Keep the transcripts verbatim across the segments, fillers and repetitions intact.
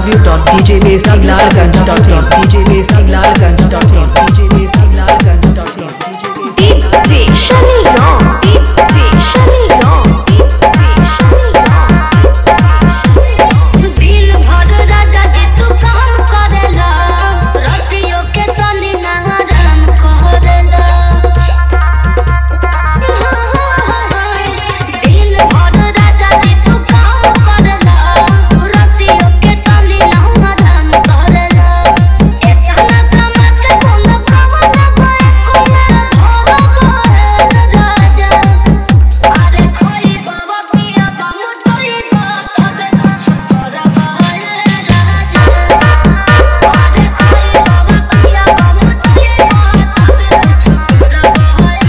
w dot d j basic lalganj dot in d j basic lalganj dot in d j basic lalganj dot in D J Shani Ram D J Shani Ram D J Shani Ram दिल भर राजा जी तू काम करेला रतियों के तनी ना आराम करेला दिल भर राजा जी तू काम करेला रतियों के तनी ना आराम करेला इतना कमा के तुम कमाना पाए कोना राजा अरे खोई बाबा पिया बामु तोई बा तबे कुछ करबा राजा अरे खोई बाबा पिया बामु तोई बा तबे कुछ करबा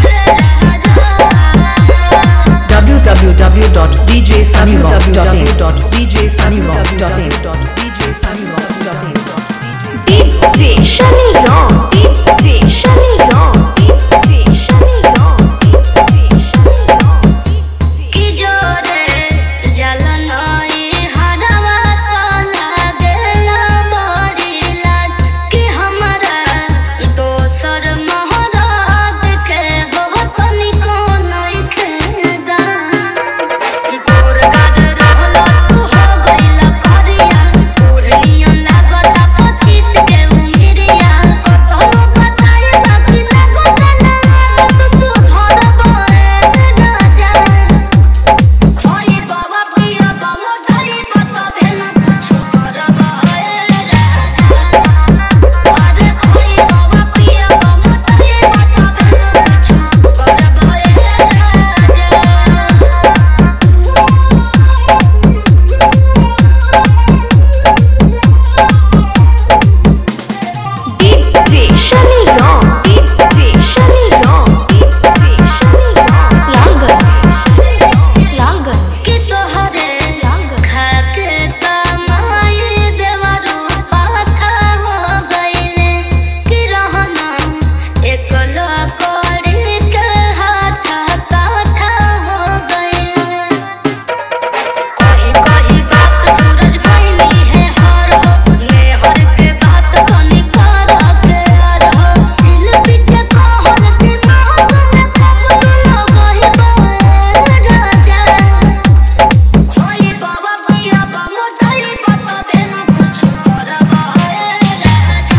राजा w w w dot d j sunny rock dot in dot d j sunny rock dot in dot d j sunny rock dot in D J Shani Ram D J Shani Ram D J Shani Ram D J Shani Ram की जोरे जलनई हरवा काला गेला बड़ी लाज कि हमरा दोसर महराज के हो तनिको नहीं खेदा गोर गाद रहला तू हो गइला करिया ओढ़निया लागता पच्चीस के उमिरिया कतनो बताए बाकी लागता ना तू सुधर बए राजा खोई बाबा पिया बामु ढाई बता भेना कुछ करबा राजा अरे खोई बाबा पिया बामु ढाई बता भेना कुछ करबा D J Shani Ram D J Shani Ram D J Shani Ram Lalganj Lalganj कि तोहरे खाके तमाई देवा रूपा था हो गइले कि रहना एकला कोड़ी के हाथ काठा हो गइले कहीं कहीं बात सूरज भइली है हर हो मेहर के बात कनी कर के हर हो सिलबी के कहल दिमाग में कब लगहि राजा खोई बाबा पिया बामु ढाई बता भेना कुछ करबा राजा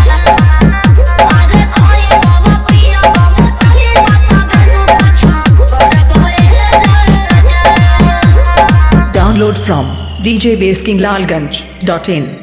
अरे खोई बाबा पिया बामु ढाई बता भेना कुछ करबा राजा download from d j basic lalganj dot in